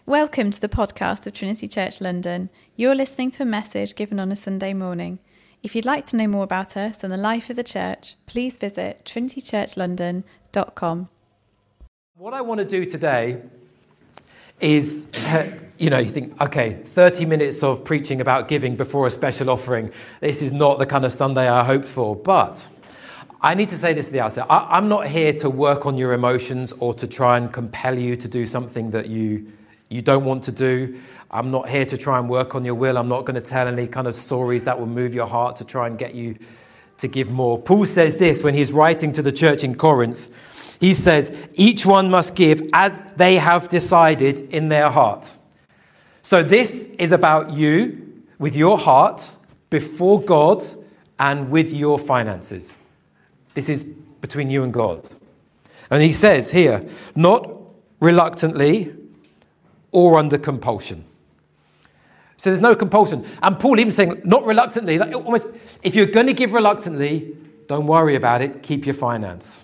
Welcome to the podcast of Trinity Church London. You're listening to a message given on a Sunday morning. If you'd like to know more about us and the life of the church, please visit trinitychurchlondon.com. What I want to do today is, you think, okay, 30 minutes of preaching about giving before a special offering. This is not the kind of Sunday I hoped for, but I need to say this at the outset. I'm not here to work on your emotions or to try and compel you to do something that you don't want to do. I'm not here to try and work on your will. I'm not going to tell any kind of stories that will move your heart to try and get you to give more. Paul says this when he's writing to the church in Corinth. He says, each one must give as they have decided in their heart. So this is about you with your heart before God and with your finances. This is between you and God. And he says here, not reluctantly or under compulsion. So there's no compulsion. And Paul even saying, not reluctantly, like almost, if you're going to give reluctantly, don't worry about it, keep your finance.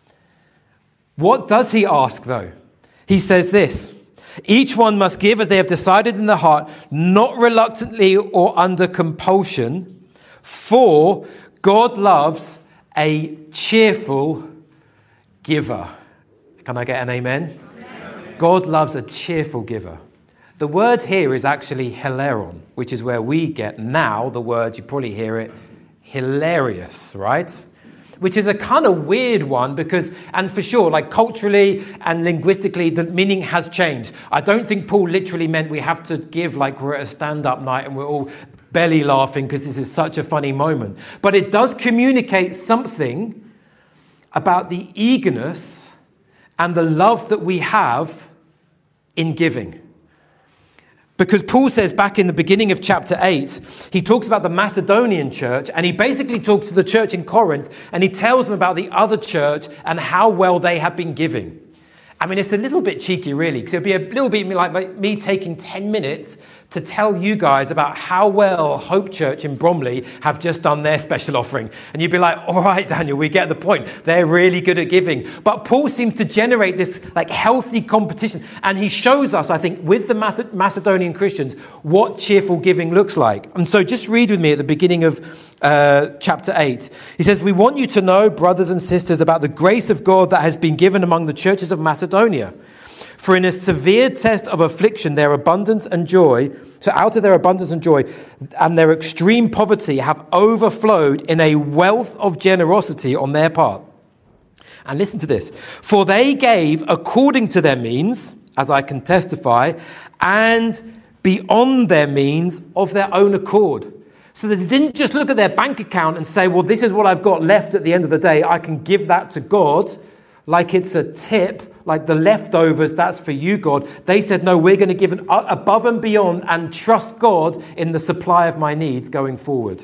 What does he ask though? He says this, each one must give as they have decided in their heart, not reluctantly or under compulsion, for God loves a cheerful giver. Can I get an amen? Amen? God loves a cheerful giver. The word here is actually hilaron, which is where we get now the word, you probably hear it, hilarious, right? Which is a kind of weird one because, and for sure, like culturally and linguistically, the meaning has changed. I don't think Paul literally meant we have to give like we're at a stand-up night and we're all belly laughing because this is such a funny moment. But it does communicate something about the eagerness and the love that we have in giving. Because Paul says back in the beginning of chapter 8, he talks about the Macedonian church and he basically talks to the church in Corinth and he tells them about the other church and how well they have been giving. I mean, it's a little bit cheeky, really, because it'd be a little bit like me taking 10 minutes to tell you guys about how well Hope Church in Bromley have just done their special offering. And you'd be like, all right, Daniel, we get the point. They're really good at giving. But Paul seems to generate this like healthy competition. And he shows us, I think, with the Macedonian Christians, what cheerful giving looks like. And so just read with me at the beginning of chapter 8. He says, we want you to know, brothers and sisters, about the grace of God that has been given among the churches of Macedonia. For in a severe test of affliction, their abundance and joy, so out of their abundance and joy and their extreme poverty have overflowed in a wealth of generosity on their part. And listen to this. For they gave according to their means, as I can testify, and beyond their means of their own accord. So they didn't just look at their bank account and say, well, this is what I've got left at the end of the day. I can give that to God like it's a tip. Like the leftovers, that's for you, God. They said, no, we're going to give above and beyond and trust God in the supply of my needs going forward.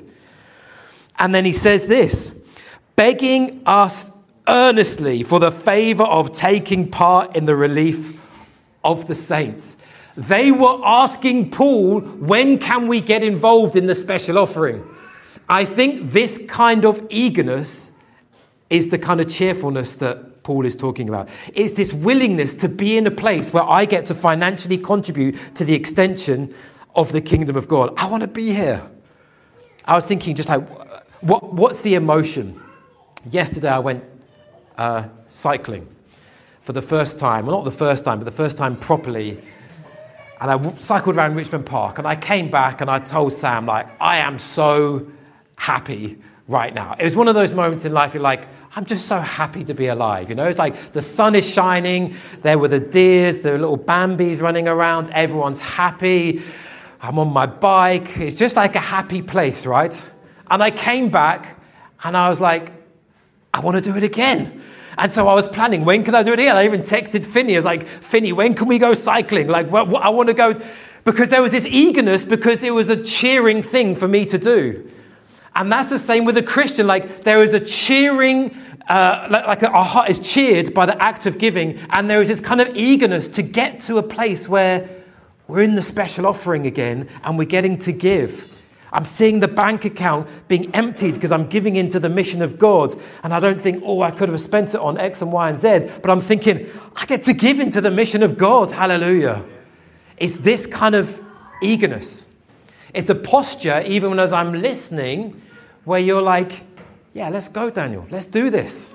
And then he says this, begging us earnestly for the favor of taking part in the relief of the saints. They were asking Paul, when can we get involved in the special offering? I think this kind of eagerness is the kind of cheerfulness that Paul is talking about. It's this willingness to be in a place where I get to financially contribute to the extension of the kingdom of God. I want to be here. I was thinking just like, what's the emotion? Yesterday I went cycling for the first time. Well, not the first time, but the first time properly. And I cycled around Richmond Park and I came back and I told Sam, like, I am so happy right now. It was one of those moments in life you're like, I'm just so happy to be alive. You know, it's like the sun is shining. There were the deers, the little Bambis running around. Everyone's happy. I'm on my bike. It's just like a happy place, right? And I came back and I was like, I want to do it again. And so I was planning, when can I do it again? I even texted Finney. I was like, Finney, when can we go cycling? Like, I want to go. Because there was this eagerness because it was a cheering thing for me to do. And that's the same with a Christian. Like there is a cheering, our heart is cheered by the act of giving. And there is this kind of eagerness to get to a place where we're in the special offering again and we're getting to give. I'm seeing the bank account being emptied because I'm giving into the mission of God. And I don't think, I could have spent it on X and Y and Z. But I'm thinking, I get to give into the mission of God. Hallelujah. It's this kind of eagerness. It's a posture, even as I'm listening, where you're like, yeah, let's go, Daniel. Let's do this.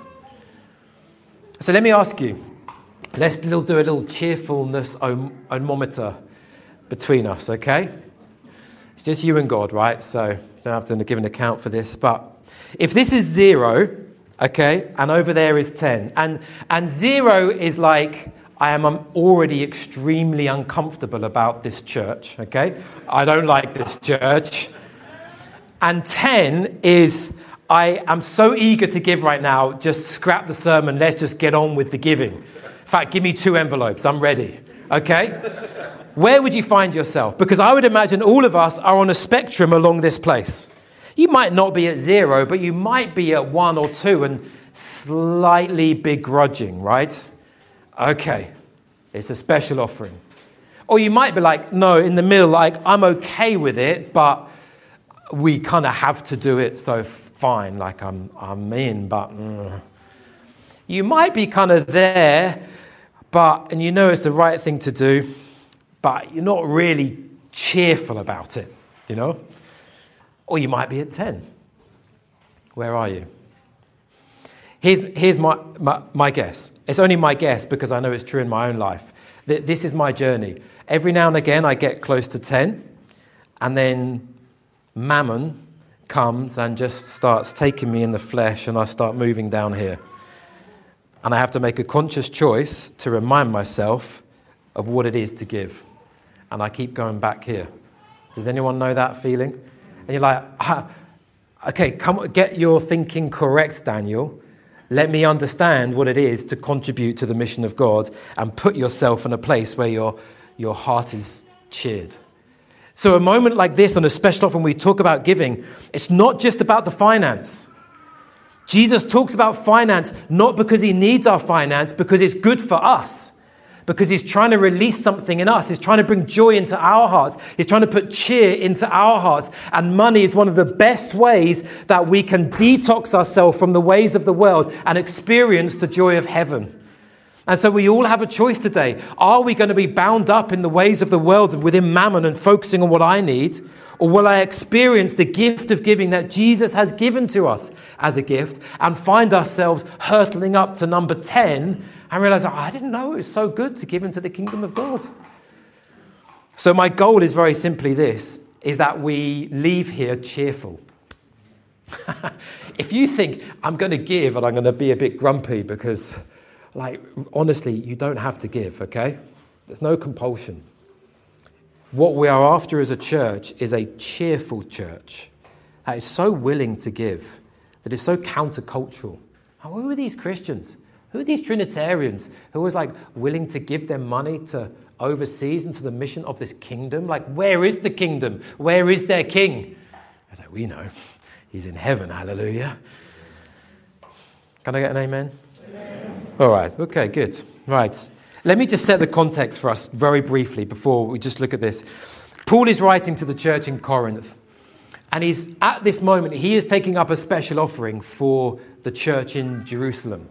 So let me ask you, let's do a little cheerfulness ohmometer between us, okay? It's just you and God, right? So you don't have to give an account for this. But if this is 0, okay, and over there is 10, and 0 is like, I am already extremely uncomfortable about this church, okay? I don't like this church. And 10 is, I am so eager to give right now, just scrap the sermon, let's just get on with the giving. In fact, give me 2 envelopes, I'm ready, okay? Where would you find yourself? Because I would imagine all of us are on a spectrum along this place. You might not be at 0, but you might be at 1 or 2 and slightly begrudging, right? Okay, it's a special offering. Or you might be like, no, in the middle, like, I'm okay with it, but we kind of have to do it, so fine, like I'm in, but... You might be kind of there, and you know it's the right thing to do, but you're not really cheerful about it, you know? Or you might be at 10. Where are you? Here's my guess. It's only my guess because I know it's true in my own life. This is my journey. Every now and again I get close to 10, and then Mammon comes and just starts taking me in the flesh, and I start moving down here. And I have to make a conscious choice to remind myself of what it is to give. And I keep going back here. Does anyone know that feeling? And you're like, okay, come get your thinking correct, Daniel. Let me understand what it is to contribute to the mission of God and put yourself in a place where your heart is cheered. So a moment like this on a special offering, we talk about giving, it's not just about the finance. Jesus talks about finance not because he needs our finance, because it's good for us. Because he's trying to release something in us. He's trying to bring joy into our hearts. He's trying to put cheer into our hearts. And money is one of the best ways that we can detox ourselves from the ways of the world and experience the joy of heaven. And so we all have a choice today. Are we going to be bound up in the ways of the world and within mammon and focusing on what I need? Or will I experience the gift of giving that Jesus has given to us as a gift and find ourselves hurtling up to number 10 and realize, I didn't know it was so good to give into the kingdom of God. So my goal is very simply this, is that we leave here cheerful. If you think I'm going to give and I'm going to be a bit grumpy because, honestly, you don't have to give, okay? There's no compulsion. What we are after as a church is a cheerful church that is so willing to give, that is so countercultural. Now, who are these Christians? Who are these Trinitarians who are willing to give their money to overseas into the mission of this kingdom? Where is the kingdom? Where is their king? I was like, we know. He's in heaven, hallelujah. Can I get an amen? Amen. All right, okay, good. Right. Let me just set the context for us very briefly before we just look at this. Paul is writing to the church in Corinth, and he's at this moment, he is taking up a special offering for the church in Jerusalem.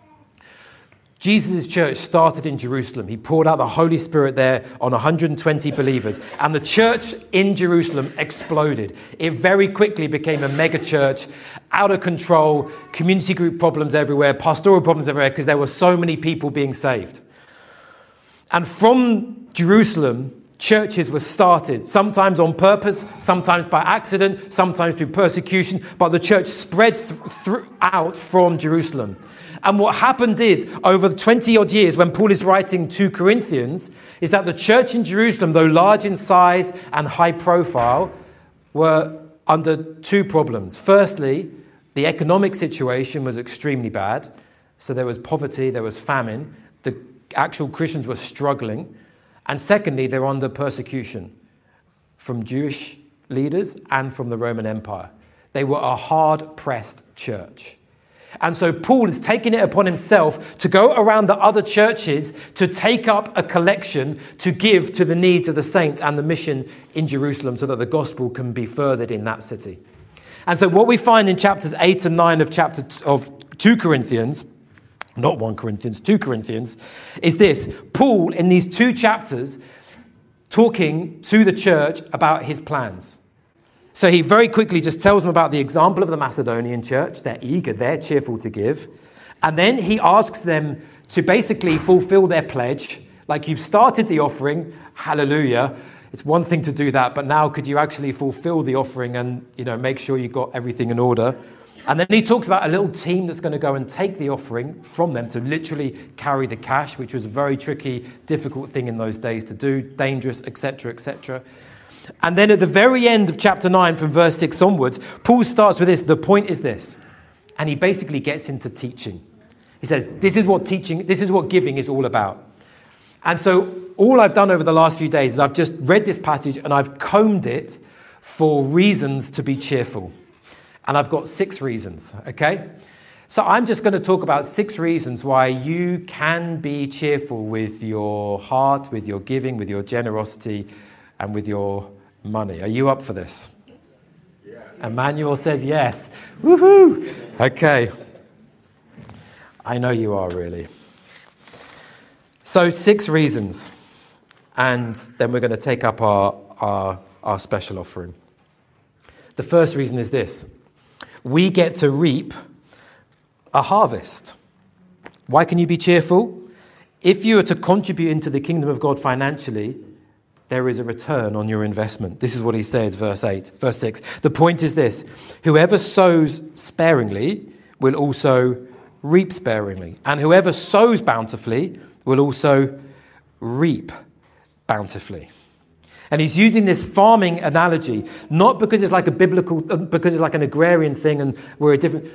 Jesus' church started in Jerusalem. He poured out the Holy Spirit there on 120 believers, and the church in Jerusalem exploded. It very quickly became a mega church, out of control, community group problems everywhere, pastoral problems everywhere, because there were so many people being saved. And from Jerusalem, churches were started, sometimes on purpose, sometimes by accident, sometimes through persecution, but the church spread out from Jerusalem. And what happened is, over 20-odd years, when Paul is writing to Corinthians, is that the church in Jerusalem, though large in size and high profile, were under 2 problems. Firstly, the economic situation was extremely bad. So there was poverty, there was famine. The actual Christians were struggling. And secondly, they were under persecution from Jewish leaders and from the Roman Empire. They were a hard-pressed church. And so Paul is taking it upon himself to go around the other churches to take up a collection to give to the needs of the saints and the mission in Jerusalem so that the gospel can be furthered in that city. And so what we find in chapters 8 and 9 of 2 Corinthians, not 1 Corinthians, 2 Corinthians, is this. Paul, in these 2 chapters, talking to the church about his plans. So he very quickly just tells them about the example of the Macedonian church. They're eager, they're cheerful to give. And then he asks them to basically fulfill their pledge. Like, you've started the offering, hallelujah. It's one thing to do that, but now could you actually fulfill the offering and, make sure you got everything in order? And then he talks about a little team that's going to go and take the offering from them to literally carry the cash, which was a very tricky, difficult thing in those days to do, dangerous, etc., etc. And then at the very end of chapter 9, from verse 6 onwards, Paul starts with this. The point is this. And he basically gets into teaching. He says, this is what giving is all about. And so all I've done over the last few days is I've just read this passage and I've combed it for reasons to be cheerful. And I've got 6 reasons, okay? So I'm just going to talk about 6 reasons why you can be cheerful with your heart, with your giving, with your generosity, and with your money. Are you up for this? Yeah. Emmanuel says yes. Woohoo! Okay. I know you are, really. So 6 reasons. And then we're going to take up our special offering. The first reason is this. We get to reap a harvest. Why can you be cheerful? If you are to contribute into the kingdom of God financially, there is a return on your investment. This is what he says, verse 6. The point is this. Whoever sows sparingly will also reap sparingly. And whoever sows bountifully will also reap bountifully. And he's using this farming analogy, not because it's like because it's like an agrarian thing and we're a different...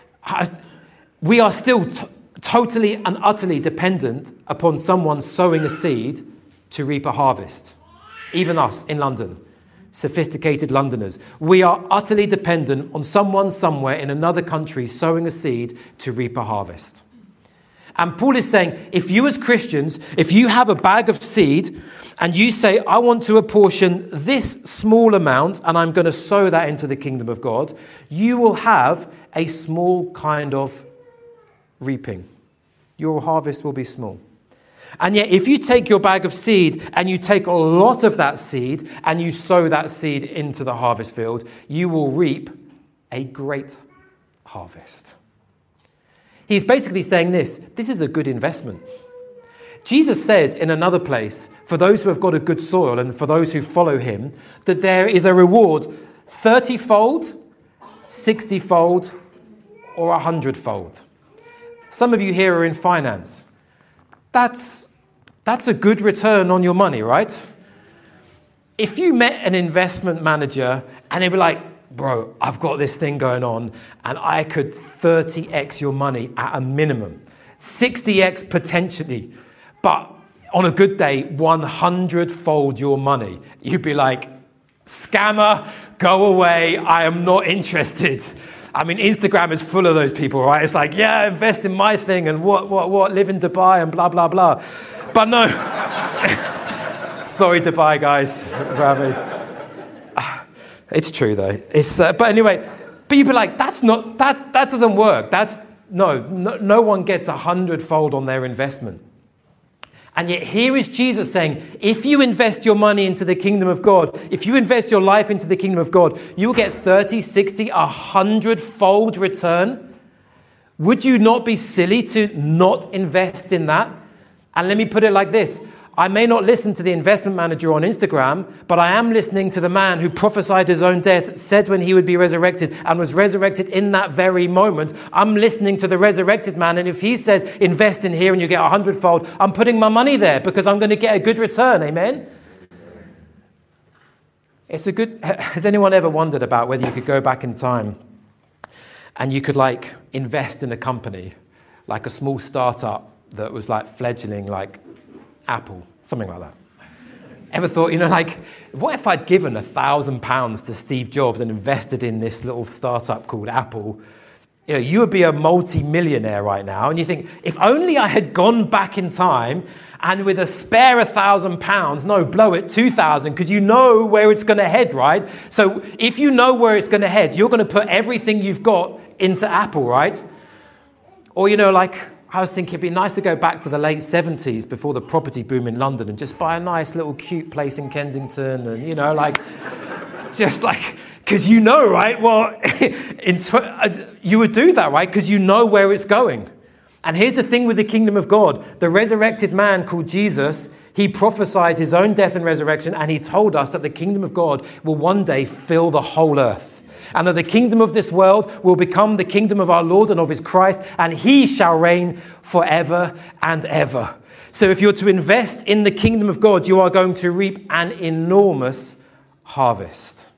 We are still totally and utterly dependent upon someone sowing a seed to reap a harvest. Even us in London, sophisticated Londoners. We are utterly dependent on someone somewhere in another country sowing a seed to reap a harvest. And Paul is saying, if you as Christians, if you have a bag of seed and you say, I want to apportion this small amount and I'm going to sow that into the kingdom of God, you will have a small kind of reaping. Your harvest will be small. And yet, if you take your bag of seed and you take a lot of that seed and you sow that seed into the harvest field, you will reap a great harvest. He's basically saying this is a good investment. Jesus says in another place, for those who have got a good soil and for those who follow him, that there is a reward 30-fold, 60-fold, or 100-fold. Some of you here are in finance. That's a good return on your money, right? If you met an investment manager and they'd be like, bro, I've got this thing going on and I could 30x your money at a minimum, 60x potentially, but on a good day, 100-fold your money. You'd be like, scammer, go away, I am not interested. I mean, Instagram is full of those people, right? It's like, yeah, invest in my thing and what, live in Dubai and blah, blah, blah. But no. Sorry, Dubai guys. It's true though. But anyway, but you'd be like, that doesn't work. No one gets 100-fold on their investment. And yet here is Jesus saying, if you invest your money into the kingdom of God, if you invest your life into the kingdom of God, you will get 30, 60, 100-fold return. Would you not be silly to not invest in that? And let me put it like this. I may not listen to the investment manager on Instagram, but I am listening to the man who prophesied his own death, said when he would be resurrected, and was resurrected in that very moment. I'm listening to the resurrected man, and if he says, invest in here and you get 100-fold, I'm putting my money there because I'm going to get a good return, amen? Has anyone ever wondered about whether you could go back in time and you could invest in a company, like a small startup that was fledgling, like Apple, something like that. Ever thought, what if I'd given £1,000 to Steve Jobs and invested in this little startup called Apple? You would be a multi-millionaire right now. And you think, if only I had gone back in time and with a spare £1,000, blow it 2,000, because you know where it's going to head, right? So if you know where it's going to head, you're going to put everything you've got into Apple, right? Or, I was thinking it'd be nice to go back to the late 70s before the property boom in London and just buy a nice little cute place in Kensington and, just like, because right? Well, you would do that, right? Because you know where it's going. And here's the thing with the kingdom of God. The resurrected man called Jesus, he prophesied his own death and resurrection, and he told us that the kingdom of God will one day fill the whole earth. And that the kingdom of this world will become the kingdom of our Lord and of his Christ, and he shall reign forever and ever. So if you're to invest in the kingdom of God, you are going to reap an enormous harvest.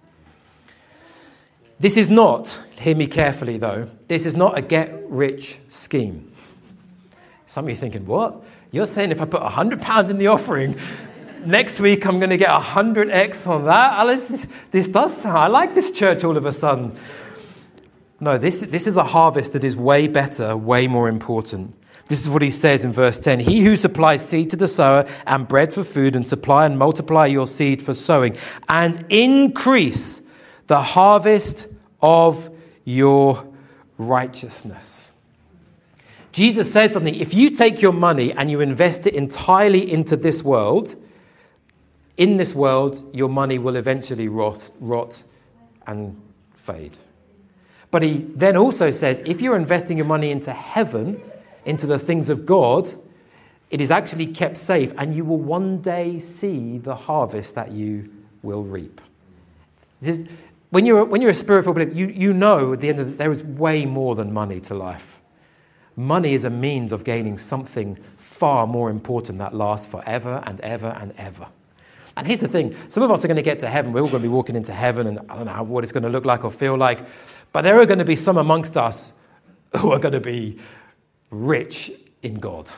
This is not, hear me carefully though, this is not a get-rich scheme. Some of you are thinking, what? You're saying if I put £100 in the offering, next week I'm going to get 100x on that? This does sound, I like this church all of a sudden. No, this is a harvest that is way better, way more important. This is what he says in verse 10. He who supplies seed to the sower and bread for food, and supply and multiply your seed for sowing, and increase the harvest of your righteousness. Jesus says something, if you take your money and you invest it entirely into this world, in this world, your money will eventually rot and fade. But he then also says, if you're investing your money into heaven, into the things of God, it is actually kept safe, and you will one day see the harvest that you will reap. This is, when you're a spiritual believer, you know at the end of there is way more than money to life. Money is a means of gaining something far more important that lasts forever and ever and ever. And here's the thing, some of us are going to get to heaven, we're all going to be walking into heaven, and I don't know what it's going to look like or feel like, but there are going to be some amongst us who are going to be rich in God.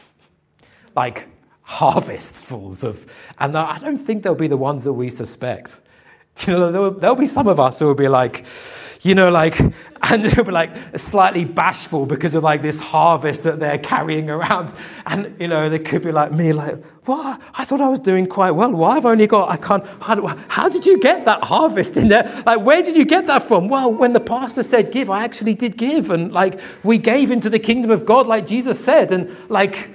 Like harvests fulls of, and I don't think they'll be the ones that we suspect. There'll be some of us who will be like, and they'll be like slightly bashful because of like this harvest that they're carrying around. And, they could be like me, like, what? I thought I was doing quite well. Why have I only got, how did you get that harvest in there? Like, where did you get that from? Well, when the pastor said give, I actually did give. And like, we gave into the kingdom of God, like Jesus said. And like,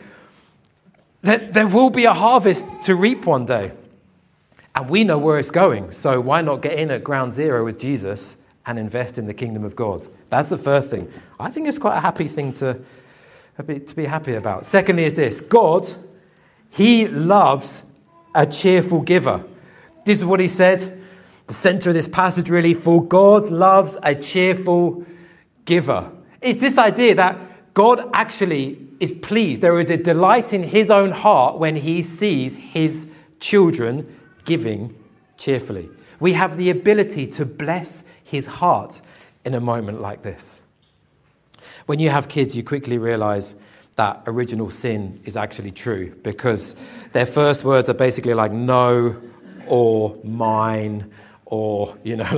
there will be a harvest to reap one day. And we know where it's going. So why not get in at ground zero with Jesus and invest in the kingdom of God? That's the first thing. I think it's quite a happy thing to be happy about. Secondly is this. God, he loves a cheerful giver. This is what he said. The center of this passage really, for God loves a cheerful giver. It's this idea that God actually is pleased. There is a delight in his own heart when he sees his children giving cheerfully. We have the ability to bless his heart in a moment like this. When you have kids, you quickly realize that original sin is actually true, because their first words are basically like no or mine or,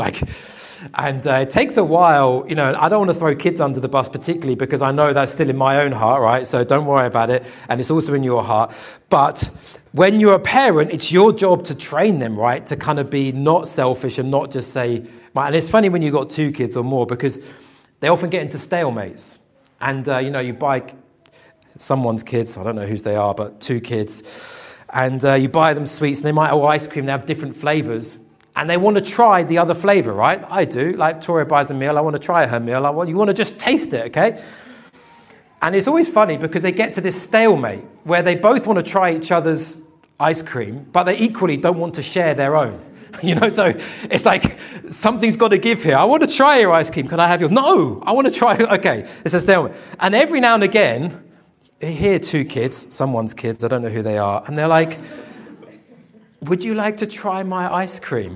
and it takes a while, I don't want to throw kids under the bus particularly because I know that's still in my own heart, right? So don't worry about it. And it's also in your heart. But when you're a parent, it's your job to train them, right? To kind of be not selfish and not just say, and it's funny when you've got 2 kids or more, because they often get into stalemates. And, you buy someone's kids, I don't know whose they are, but 2 kids, and you buy them sweets, and they might have ice cream, they have different flavors. And they want to try the other flavor, right? I do. Like Tori buys a meal, I want to try her meal. Well, you want to just taste it, okay? And it's always funny because they get to this stalemate where they both want to try each other's ice cream, but they equally don't want to share their own. So it's like something's got to give here. I want to try your ice cream. Can I have yours? No, I want to try. Okay, it's a stalemate. And every now and again, you hear 2 kids, someone's kids, I don't know who they are, and they're like, would you like to try my ice cream?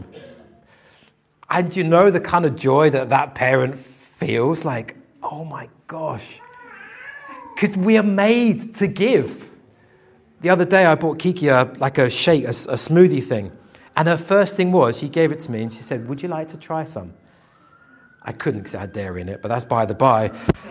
And the kind of joy that parent feels, like, oh my gosh. Because we are made to give. The other day I bought Kiki a shake, a smoothie thing. And her first thing was, she gave it to me and she said, would you like to try some? I couldn't because it had dairy in it, but that's by the by.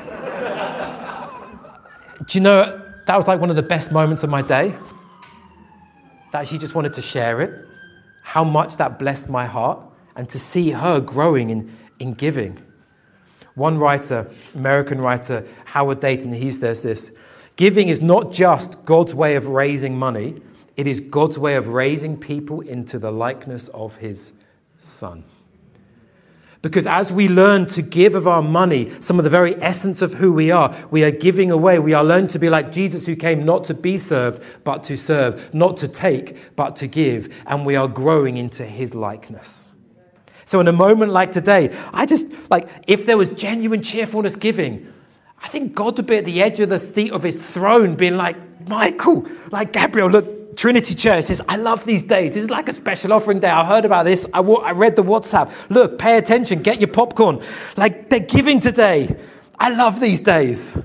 Do you know, that was like one of the best moments of my day. That she just wanted to share it, how much that blessed my heart, and to see her growing in giving. One writer, American writer, Howard Dayton, he says this, Giving is not just God's way of raising money. It is God's way of raising people into the likeness of his Son. Because as we learn to give of our money, some of the very essence of who we are giving away. We are learning to be like Jesus, who came not to be served, but to serve, not to take, but to give. And we are growing into his likeness. So in a moment like today, if there was genuine cheerfulness giving, I think God would be at the edge of the seat of his throne being like, Michael, like Gabriel, look, Trinity Church says, I love these days. This is like a special offering day. I heard about this. I read the WhatsApp. Look, pay attention. Get your popcorn. Like, they're giving today. I love these days.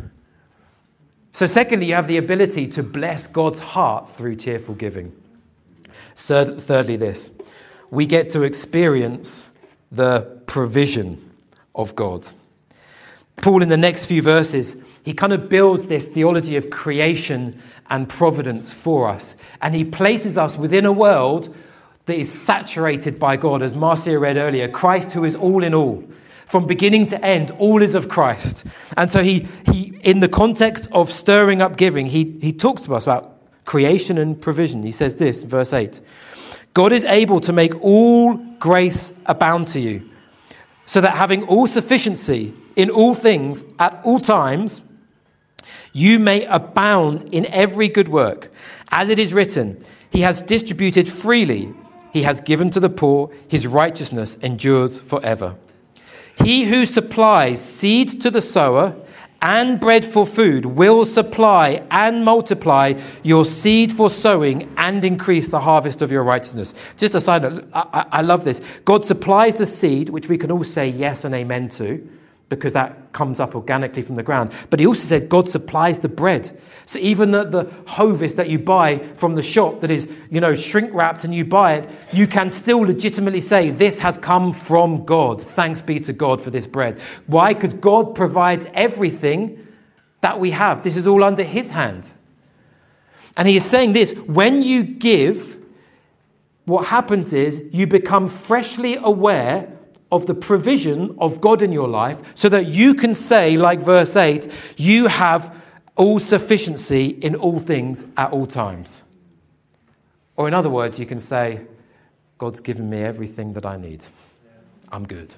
So secondly, you have the ability to bless God's heart through cheerful giving. Thirdly, this. We get to experience the provision of God. Paul, in the next few verses, he kind of builds this theology of creation and providence for us. And he places us within a world that is saturated by God. As Marcia read earlier, Christ who is all in all. From beginning to end, all is of Christ. And so he in the context of stirring up giving, he talks to us about creation and provision. He says this, verse 8. God is able to make all grace abound to you, so that having all sufficiency in all things at all times, you may abound in every good work. As it is written, he has distributed freely. He has given to the poor. His righteousness endures forever. He who supplies seed to the sower and bread for food will supply and multiply your seed for sowing and increase the harvest of your righteousness. Just a side note, I love this. God supplies the seed, which we can all say yes and amen to, because that comes up organically from the ground. But he also said God supplies the bread. So even the Hovis that you buy from the shop that is, shrink wrapped and you buy it, you can still legitimately say this has come from God. Thanks be to God for this bread. Why? Because God provides everything that we have. This is all under his hand. And he is saying this, when you give, what happens is you become freshly aware of the provision of God in your life, so that you can say, like verse 8, you have all sufficiency in all things at all times. Or in other words, you can say, God's given me everything that I need. I'm good.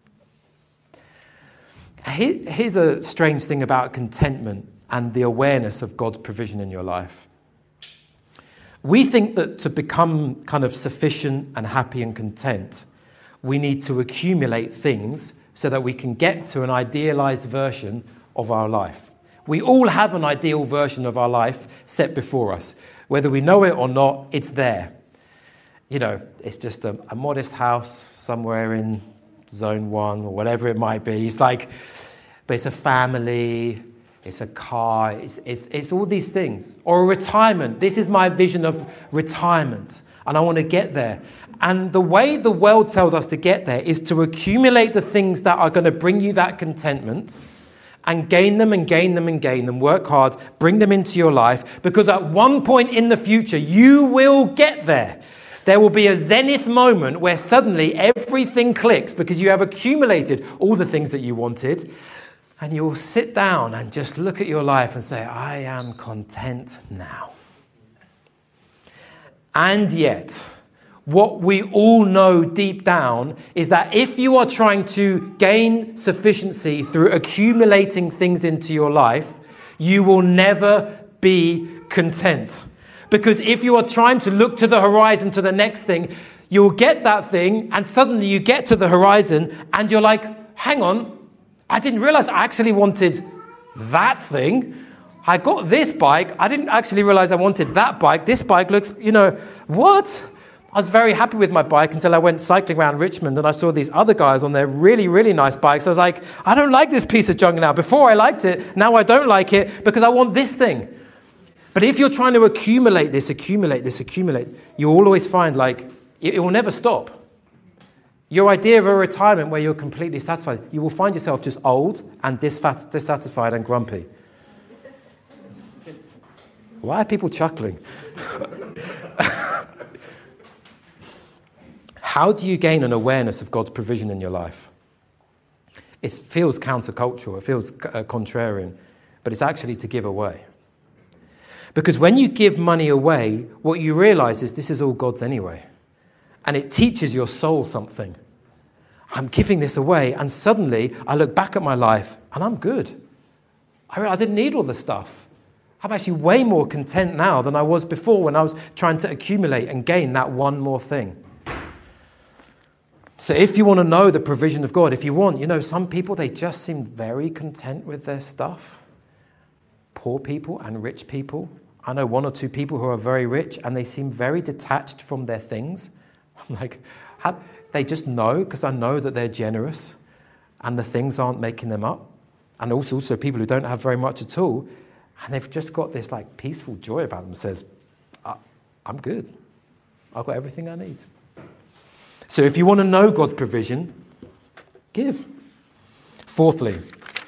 Here's a strange thing about contentment and the awareness of God's provision in your life. We think that to become kind of sufficient and happy and content, we need to accumulate things so that we can get to an idealized version of our life. We all have an ideal version of our life set before us. Whether we know it or not, it's there. It's just a modest house somewhere in zone 1 or whatever it might be. But it's a family, it's a car, it's all these things. Or a retirement. This is my vision of retirement, and I want to get there. And the way the world tells us to get there is to accumulate the things that are going to bring you that contentment and gain them and gain them and gain them, work hard, bring them into your life, because at one point in the future, you will get there. There will be a zenith moment where suddenly everything clicks because you have accumulated all the things that you wanted, and you'll sit down and just look at your life and say, I am content now. And yet, what we all know deep down is that if you are trying to gain sufficiency through accumulating things into your life, you will never be content. Because if you are trying to look to the horizon to the next thing, you'll get that thing and suddenly you get to the horizon and you're like, hang on, I didn't realize I actually wanted that thing. I got this bike. I didn't actually realize I wanted that bike. This bike looks, what? I was very happy with my bike until I went cycling around Richmond and I saw these other guys on their really, really nice bikes. I was like, I don't like this piece of junk now. Before I liked it, now I don't like it because I want this thing. But if you're trying to accumulate this, you'll always find it will never stop. Your idea of a retirement where you're completely satisfied, you will find yourself just old and dissatisfied and grumpy. Why are people chuckling? How do you gain an awareness of God's provision in your life? It feels countercultural, it feels contrarian, but it's actually to give away. Because when you give money away, what you realize is this is all God's anyway. And it teaches your soul something. I'm giving this away, and suddenly I look back at my life and I'm good. I didn't need all the stuff. I'm actually way more content now than I was before when I was trying to accumulate and gain that one more thing. So if you want to know the provision of God, if you want, some people, they just seem very content with their stuff. Poor people and rich people. I know one or two people who are very rich and they seem very detached from their things. I'm like, they just know, because I know that they're generous and the things aren't making them up. And also people who don't have very much at all, and they've just got this like peaceful joy about them. Says, I'm good. I've got everything I need. So if you want to know God's provision, give. Fourthly,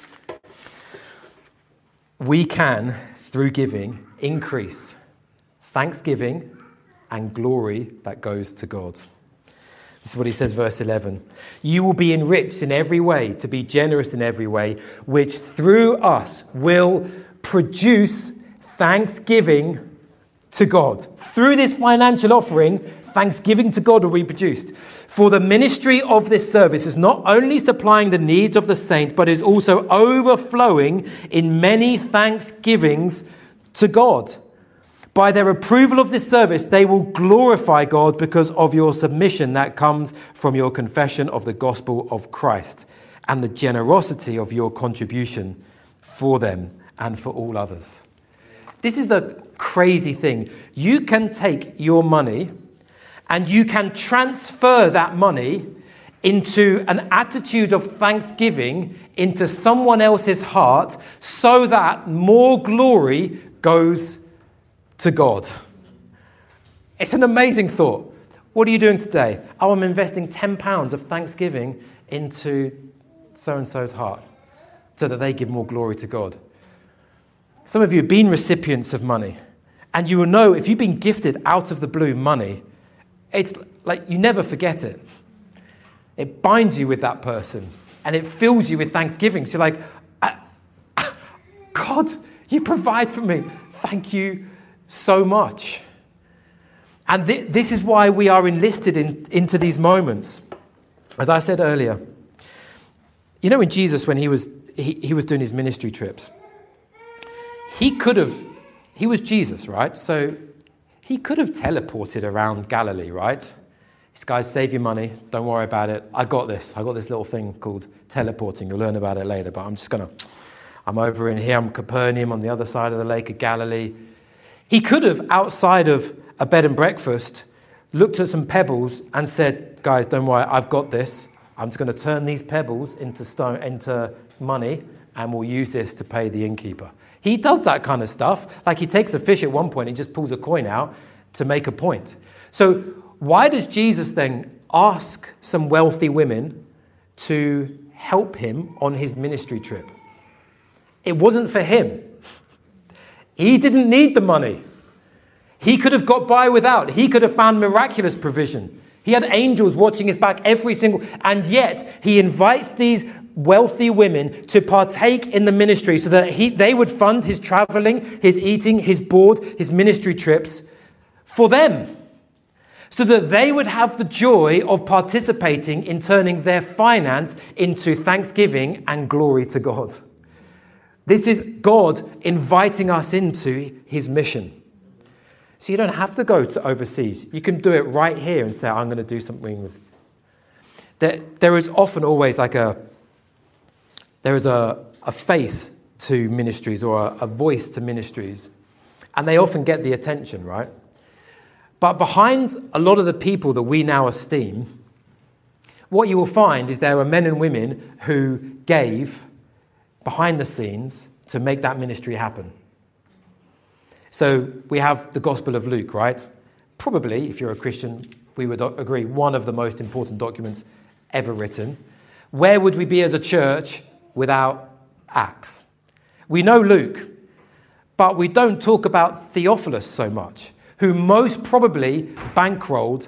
we can, through giving, increase thanksgiving and glory that goes to God. This is what he says, verse 11. You will be enriched in every way, to be generous in every way, which through us will produce thanksgiving to God. Through this financial offering, thanksgiving to God will be produced. For the ministry of this service is not only supplying the needs of the saints, but is also overflowing in many thanksgivings to God. By their approval of this service, they will glorify God because of your submission that comes from your confession of the gospel of Christ and the generosity of your contribution for them and for all others. This is the crazy thing. You can take your money and you can transfer that money into an attitude of thanksgiving into someone else's heart so that more glory goes to God. It's an amazing thought. What are you doing today? Oh, I'm investing £10 of thanksgiving into so-and-so's heart so that they give more glory to God. Some of you have been recipients of money, and you will know if you've been gifted out of the blue money, it's like you never forget it. It binds you with that person, and it fills you with thanksgiving. So you're like, God, you provide for me. Thank you so much. And this is why we are enlisted into these moments. As I said earlier, when Jesus, when he was doing his ministry trips, he was Jesus, right? So he could have teleported around Galilee, right? This guy's save your money, don't worry about it. I got this little thing called teleporting. You'll learn about it later, but I'm over in here, I'm Capernaum on the other side of the Lake of Galilee. He could have, outside of a bed and breakfast, looked at some pebbles and said, guys, don't worry, I've got this. I'm just going to turn these pebbles into money, and we'll use this to pay the innkeeper. He does that kind of stuff. Like he takes a fish at one point, he just pulls a coin out to make a point. So why does Jesus then ask some wealthy women to help him on his ministry trip? It wasn't for him. He didn't need the money. He could have got by without. He could have found miraculous provision. He had angels watching his back and yet he invites these wealthy women to partake in the ministry so that they would fund his traveling, his eating, his board, his ministry trips for them. So that they would have the joy of participating in turning their finance into thanksgiving and glory to God. This is God inviting us into his mission. So you don't have to go to overseas. You can do it right here and say, I'm going to do something with. There is often always there is a face to ministries or a voice to ministries. And they often get the attention, right? But behind a lot of the people that we now esteem, what you will find is there are men and women who gave behind the scenes to make that ministry happen. So we have the Gospel of Luke, right? Probably, if you're a Christian, we would agree, one of the most important documents ever written. Where would we be as a church without Acts? We know Luke, but we don't talk about Theophilus so much, who most probably bankrolled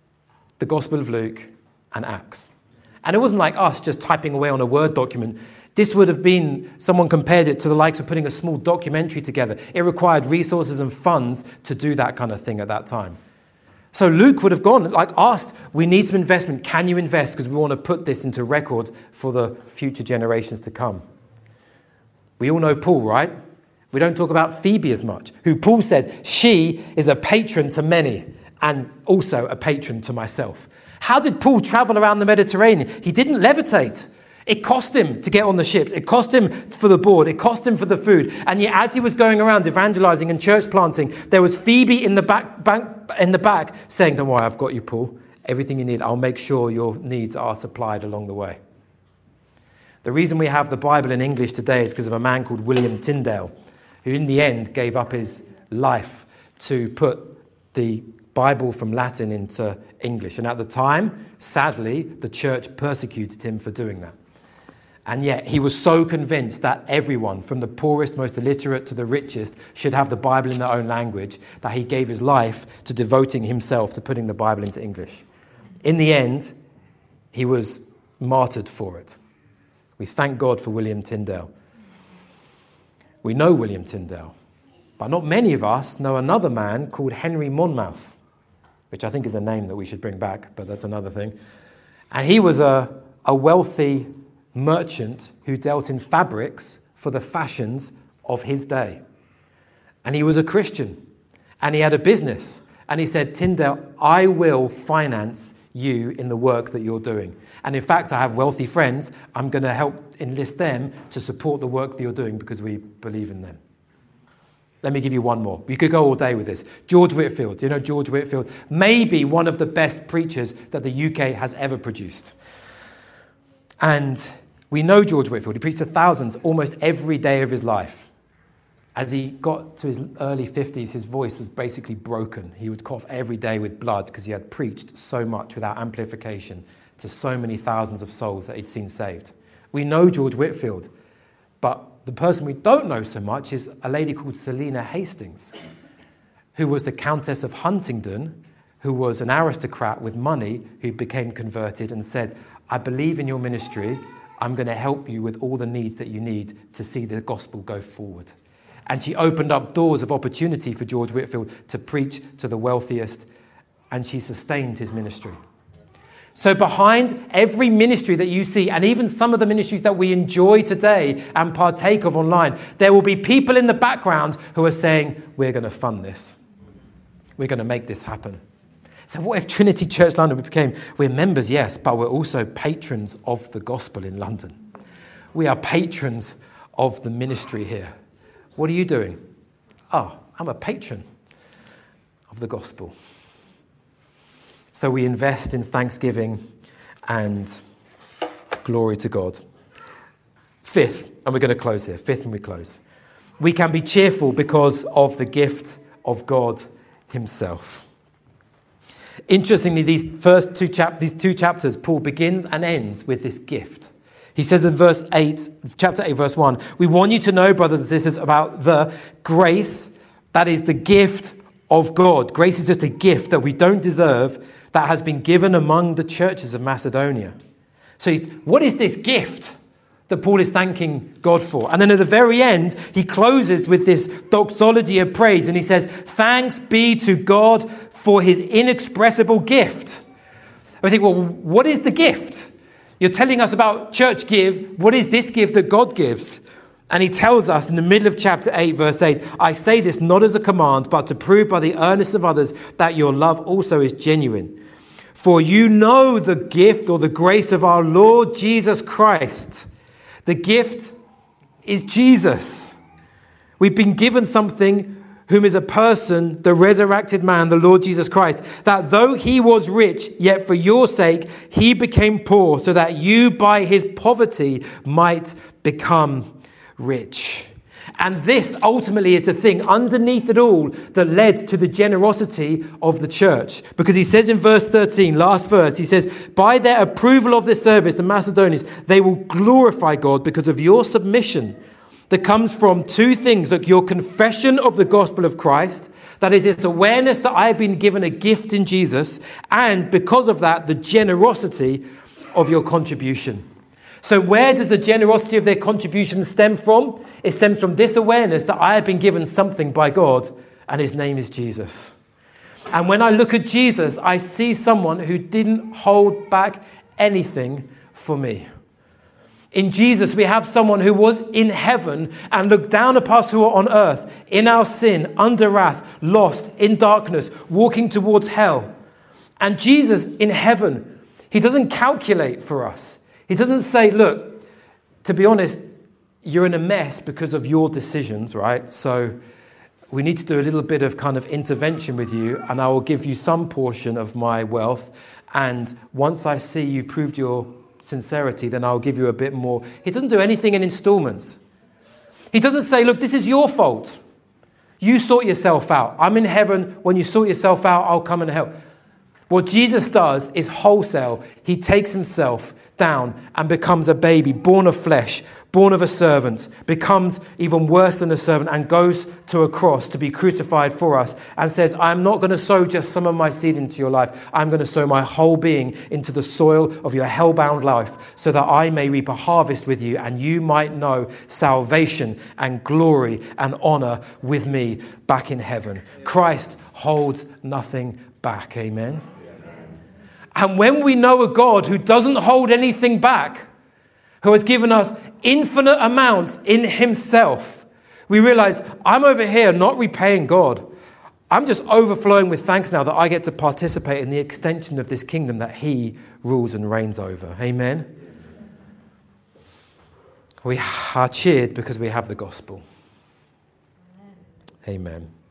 the Gospel of Luke and Acts. And it wasn't like us just typing away on a Word document. This would have been, someone compared it to the likes of putting a small documentary together. It required resources and funds to do that kind of thing at that time. So Luke would have gone, asked, we need some investment. Can you invest? Because we want to put this into record for the future generations to come. We all know Paul, right? We don't talk about Phoebe as much, who Paul said, she is a patron to many and also a patron to myself. How did Paul travel around the Mediterranean? He didn't levitate. It cost him to get on the ships. It cost him for the board. It cost him for the food. And yet, as he was going around evangelizing and church planting, there was Phoebe in the back saying, don't worry, I've got you, Paul. Everything you need, I'll make sure your needs are supplied along the way. The reason we have the Bible in English today is because of a man called William Tyndale, who in the end gave up his life to put the Bible from Latin into English. And at the time, sadly, the church persecuted him for doing that. And yet he was so convinced that everyone, from the poorest, most illiterate to the richest, should have the Bible in their own language, that he gave his life to devoting himself to putting the Bible into English. In the end, he was martyred for it. We thank God for William Tyndale. We know William Tyndale, but not many of us know another man called Henry Monmouth, which I think is a name that we should bring back, but that's another thing. And he was a wealthy merchant who dealt in fabrics for the fashions of his day. And he was a Christian, and he had a business. And he said, Tyndale, I will finance you in the work that you're doing. And in fact, I have wealthy friends. I'm going to help enlist them to support the work that you're doing because we believe in them. Let me give you one more. We could go all day with this. George Whitefield. Do you know George Whitefield? Maybe one of the best preachers that the UK has ever produced. And we know George Whitefield. He preached to thousands almost every day of his life. As he got to his early 50s, his voice was basically broken. He would cough every day with blood because he had preached so much without amplification to so many thousands of souls that he'd seen saved. We know George Whitefield, but the person we don't know so much is a lady called Selina Hastings, who was the Countess of Huntingdon, who was an aristocrat with money who became converted and said, I believe in your ministry. I'm going to help you with all the needs that you need to see the gospel go forward. And she opened up doors of opportunity for George Whitefield to preach to the wealthiest, and she sustained his ministry. So behind every ministry that you see, and even some of the ministries that we enjoy today and partake of online, there will be people in the background who are saying, we're going to fund this. We're going to make this happen. So what if Trinity Church London we're members, yes, but we're also patrons of the gospel in London. We are patrons of the ministry here. What are you doing? Oh, I'm a patron of the gospel. So we invest in thanksgiving and glory to God. Fifth, and we're going to close here. Fifth, and we close. We can be cheerful because of the gift of God himself. Interestingly, these two chapters, Paul begins and ends with this gift. He says in chapter 8, verse 1, we want you to know, brothers and sisters, about the grace that is the gift of God. Grace is just a gift that we don't deserve that has been given among the churches of Macedonia. So what is this gift that Paul is thanking God for? And then at the very end, he closes with this doxology of praise, and he says, thanks be to God for his inexpressible gift. I think, well, what is the gift? You're telling us about church give. What is this gift that God gives? And he tells us in the middle of chapter 8, verse 8, I say this not as a command, but to prove by the earnest of others that your love also is genuine. For you know the gift or the grace of our Lord Jesus Christ. The gift is Jesus. We've been given something, whom is a person, the resurrected man, the Lord Jesus Christ, that though he was rich, yet for your sake he became poor, so that you by his poverty might become rich. And this ultimately is the thing underneath it all that led to the generosity of the church. Because he says in verse 13, last verse, he says, by their approval of this service, the Macedonians, they will glorify God because of your submission that comes from two things, like your confession of the gospel of Christ, that is this awareness that I have been given a gift in Jesus, and because of that, the generosity of your contribution. So where does the generosity of their contribution stem from? It stems from this awareness that I have been given something by God, and his name is Jesus. And when I look at Jesus, I see someone who didn't hold back anything for me. In Jesus, we have someone who was in heaven and looked down upon us who are on earth, in our sin, under wrath, lost, in darkness, walking towards hell. And Jesus in heaven, he doesn't calculate for us. He doesn't say, look, to be honest, you're in a mess because of your decisions, right? So we need to do a little bit of kind of intervention with you, and I will give you some portion of my wealth. And once I see you proved your sincerity, then I'll give you a bit more. He doesn't do anything in installments. He doesn't say, look, this is your fault. You sort yourself out. I'm in heaven. When you sort yourself out, I'll come and help. What Jesus does is wholesale. He takes himself down and becomes a baby, born of flesh, born of a servant, becomes even worse than a servant, and goes to a cross to be crucified for us, and says, I'm not going to sow just some of my seed into your life. I'm going to sow my whole being into the soil of your hell-bound life, so that I may reap a harvest with you, and you might know salvation and glory and honor with me back in heaven. Christ holds nothing back. Amen. And when we know a God who doesn't hold anything back, who has given us infinite amounts in himself, we realize I'm over here not repaying God. I'm just overflowing with thanks now that I get to participate in the extension of this kingdom that he rules and reigns over. Amen. We are cheered because we have the gospel. Amen.